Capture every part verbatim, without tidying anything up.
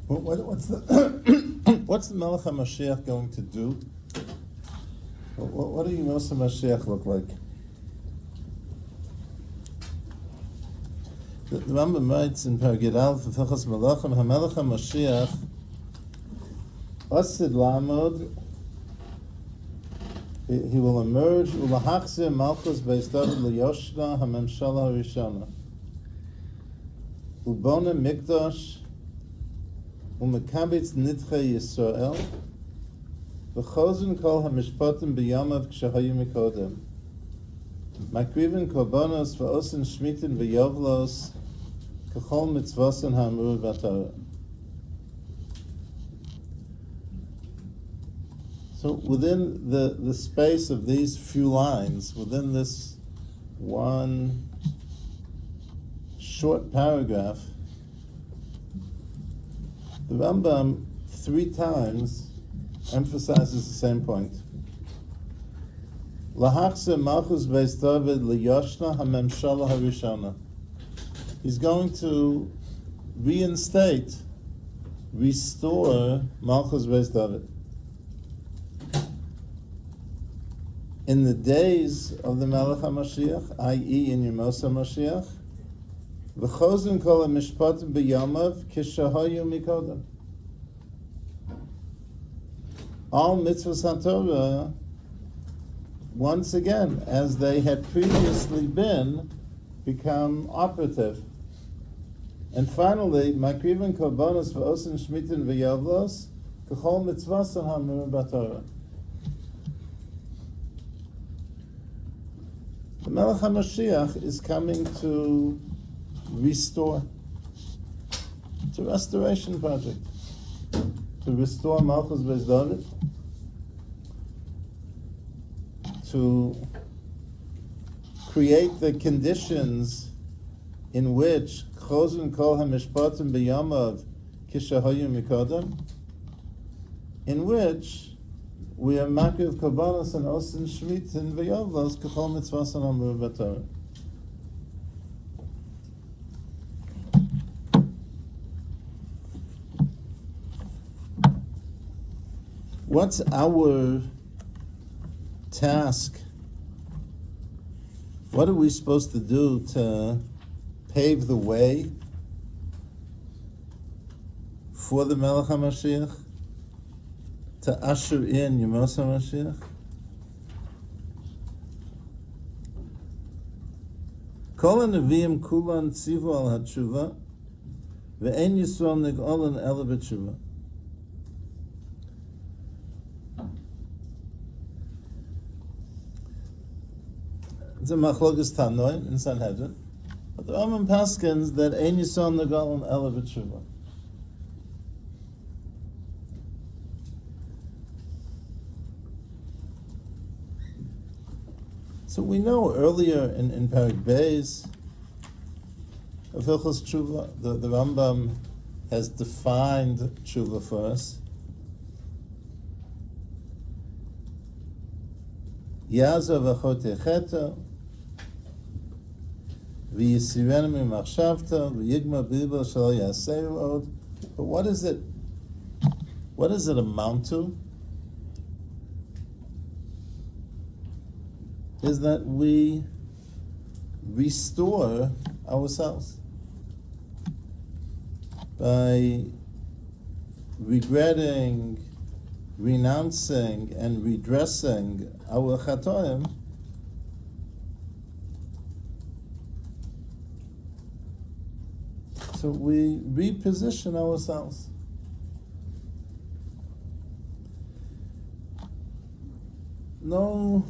What, what, what's the what's the Melech HaMashiach going to do? What, what do you Yemos HaMashiach look like? The, the Rambam writes in Paragid Aleph of Hilchos Melachim, HaMelech HaMashiach Asid Lamod, he, he will emerge Ulahachzir Malchus Beis David Liyoshna HaMemshala HaRishona Ubona Mikdash Umekabitz Nidchei Yisrael V'chozin Kol HaMishpatim B'yamav Kshahayu Mikodem Makrivin Korbanos V'osin Shmitin V'yovlos Kachol Mitzvosin HaAmur B'Torah. So within the, the space of these few lines, within this one short paragraph, the Rambam three times emphasizes the same point. Lahachse Malchus Beis David Liyoshna HaMemshala HaRishona. He's going to reinstate, restore Malchus Beis David. In the days of the Melech HaMashiach, that is in Yemos HaMashiach, V'chozin kol ha-mishpatim b'yamav kishahayu mikodem. All mitzvahs HaTorah, once again, as they had previously been, become operative. And finally, Makrivin korbanos v'osin shmitin v'yavlos k'chol mitzvahs ha'amur b'Torah. The Melech HaMashiach is coming to restore. It's a restoration project. To restore Malchus Beis David. To create the conditions in which Chozun Kol HaMishpatim B'Yamav Kishahayu Mikodem, in which we are Makriv Korbanos and Osin Shmitin V'Yovlos K'chol Mitzvos Amur B'Torah. What's our task? What are we supposed to do to pave the way for the Melech HaMashiach? To usher in Yemos HaMashiach? Kol ha-neviim kulan tzivu al ha-tshuva ve'en Yisrael nig'olan ela b'tshuva. It's a machlokas Tanoim in Sanhedrin, but the Rambam paskins that ein Yisrael nig'olan ela b'tshuva. So we know earlier in, in Perek Beis of Hilchos Tshuva, the, the Rambam has defined Tshuva for us. Yazav achotecheto, v'yisirenu mimachshavto, v'yigma b'libo shelo yaseru od. But what is it? What does it amount to? Is that we restore ourselves by regretting, renouncing, and redressing our chatoim. So we reposition ourselves. No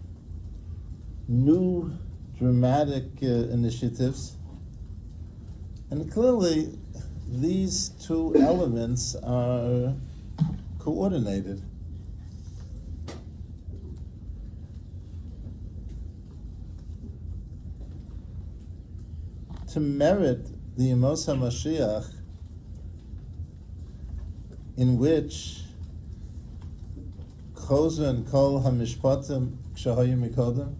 new dramatic uh, initiatives, and clearly these two elements are coordinated. To merit the Yemos HaMashiach, in which Chozun Kol HaMishpatim Kshahayu Mikodem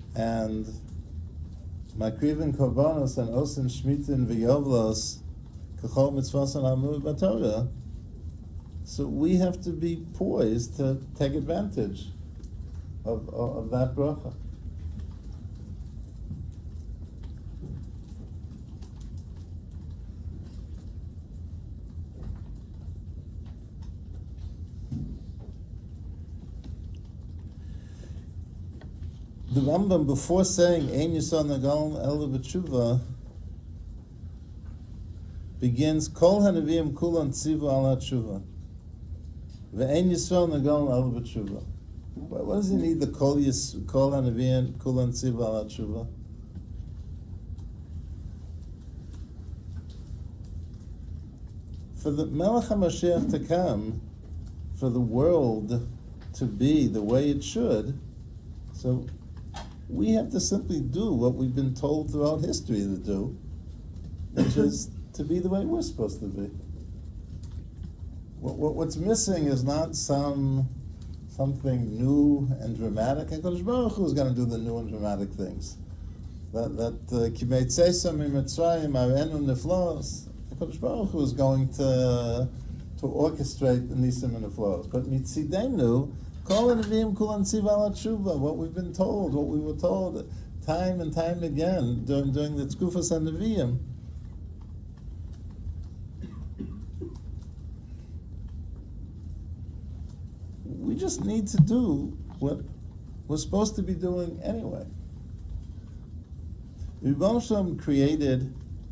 and Makrivin Korbanos and Osin Shmitin V'Yovlos kachol mitzvos and hamur b'Torah. So we have to be poised to take advantage of, of, of that bracha. The Rambam, before saying Ein Yisrael Nagal Ela B'Tshuva, begins Kol Hanavim Kulan Tzivu Ala Tshuva. Ve'Ein Yisrael Nagal Ela B'Tshuva. Why does he need the Kol Yis Kol Hanavim Kulan Tzivu Ala Tshuva? For the Melech HaMashiach to come, for the world to be the way it should, so we have to simply do what we've been told throughout history to do, which is to be the way we're supposed to be. What, what, what's missing is not some something new and dramatic. HaKadosh Baruch Hu is going to do the new and dramatic things. That that Kimei Tzeisam Mitzrayim Arenu Niflos. HaKadosh Baruch Hu is going to to orchestrate the Nisim and the flows. But Mitzidenu, Kol Hanavim Kulan Tzivu Ala Tshuva, what we've been told, what we were told time and time again during, during the Tkufas HaNeviim. We just need to do what we're supposed to be doing anyway. Rebbeinu Shalom created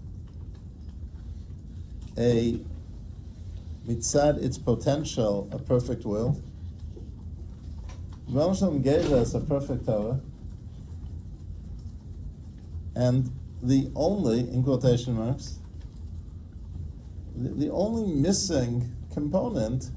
a mitzad its potential, a perfect world. Rebbeinu Shalom gave us a perfect Torah, and the only, in quotation marks, the, the only missing component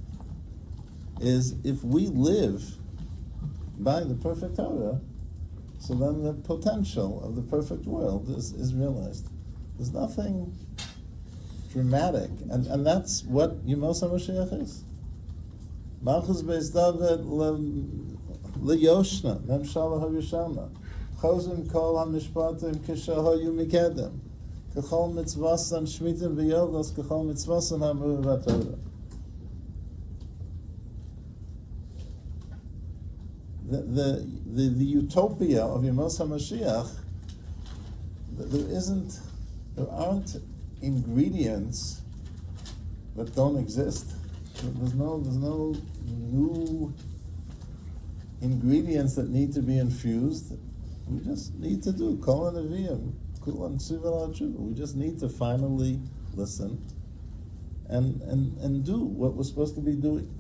is if we live by the perfect Torah, so then the potential of the perfect world is, is realized. There's nothing dramatic, and, and that's what Yemos HaMashiach is. Malchus Beis David leYoshna, Memshala HaRishana, Chozim Kol HaMishpatim Kishahoyu Mikedem, Kachol Mitzvasan Shmitim V'Yogos, Kachol Mitzvasan HaMur VaTorah. The, the, the, the utopia of Yemos HaMashiach, there isn't, there aren't ingredients that don't exist. There's no, there's no new ingredients that need to be infused. We just need to do Kol Hanavim, Kulan Tzivu Ala Tshuva. We just need to finally listen and and and do what we're supposed to be doing.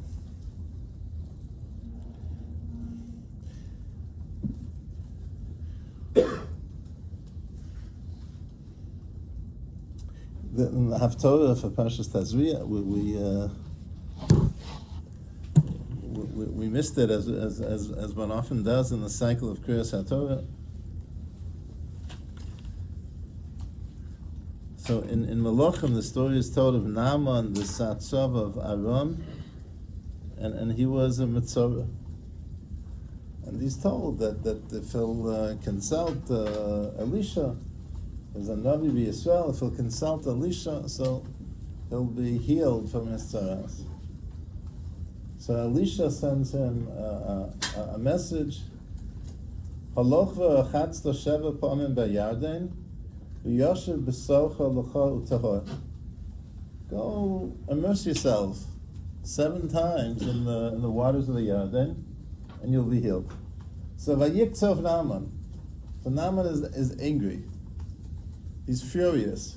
The, in the Haftorah for Parshas Tazria, we we, uh, we we missed it as as as as one often does in the cycle of Kriyas HaTorah. So in in Malachim, the story is told of Naaman, the Satzov of Aram, and and he was a Mitzorah. And he's told that that if he'll uh, consult uh, Elisha, there's a Navi b'Yisrael, if he'll consult Elisha, so he'll be healed from his tzaras. So Elisha sends him a, a, a message, Haloch v'achatzto sheva pa'amim b'Yarden, v'yoshev b'socha l'cha u'tahor. Go immerse yourself seven times in the in the waters of the Yarden, and you'll be healed. So Vayiktov Naaman. So Naaman is, is angry. He's furious.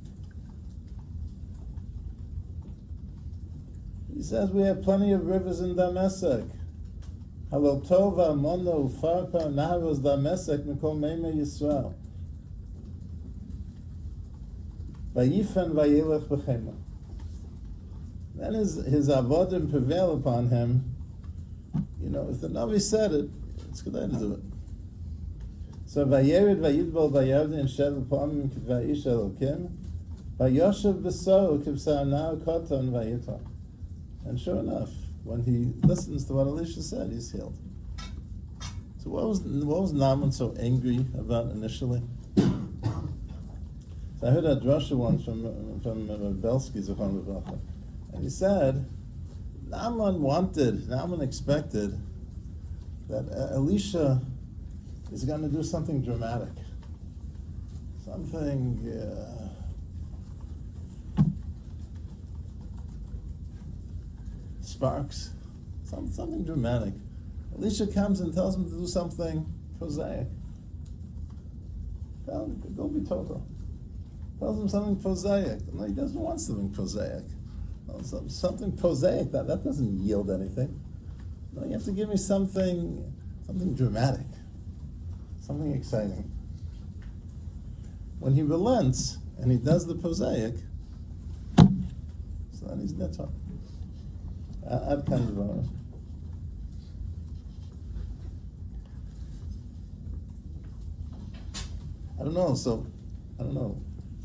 He says, we have plenty of rivers in Damascus. Halal tova mono farpa naharos Damascus mikol meimei Yisrael. Vayifen vayelech b'chema. Then his, his avodim prevail upon him. You know, if the Navi said it, it's good to do it. So Vayered Vayidbol Vayavdin Sheva Pamim Kivaish Elokim Vayoshev B'So Kivsa'anau Koton Vayiton. And sure enough, when he listens to what Elisha said, he's healed. So what was what was Naaman so angry about initially? So I heard a drasha once from from uh, Belsky Zichron Levacha, and he said, Naaman wanted, Naaman expected that uh, Elisha is going to do something dramatic, something uh, sparks, some, something dramatic. Elisha comes and tells him to do something prosaic. Tell him, go be total. Tells him something prosaic. No, he doesn't want something prosaic. No, some, something prosaic, that, that doesn't yield anything. No, you have to give me something, something dramatic, something exciting. When he relents and he does the prosaic, so then he's netar. Ad kan dvaros. I don't know. So, I don't know.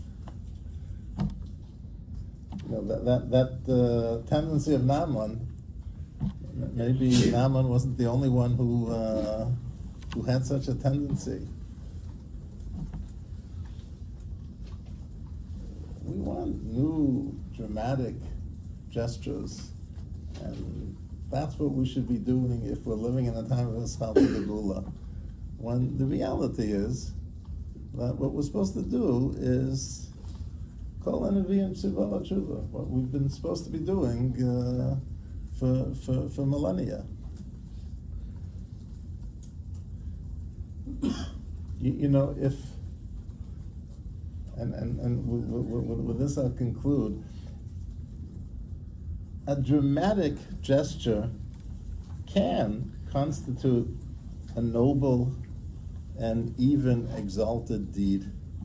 You know that that that uh, tendency of Naaman. Maybe Naaman wasn't the only one who uh, who had such a tendency. We want new dramatic gestures, and that's what we should be doing if we're living in a time of Eschal Gula. When the reality is that what we're supposed to do is Kol Nevi'im Tzuva Tshuva, what we've been supposed to be doing uh, for, for for millennia. You, you know, if and and and with, with, with this I'll conclude. A dramatic gesture can constitute a noble and even exalted deed.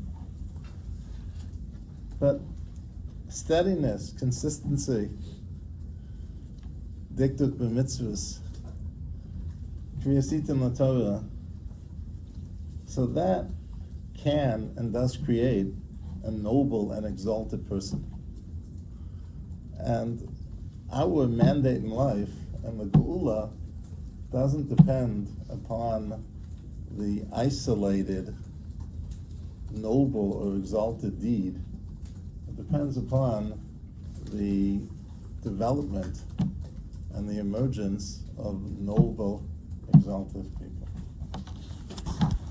But steadiness, consistency, dikduk b'mitzvahs, kriyasitim l'Torah, so that can and does create a noble and exalted person. And our mandate in life and the Geula doesn't depend upon the isolated, noble or exalted deed. It depends upon the development and the emergence of noble, exalted people.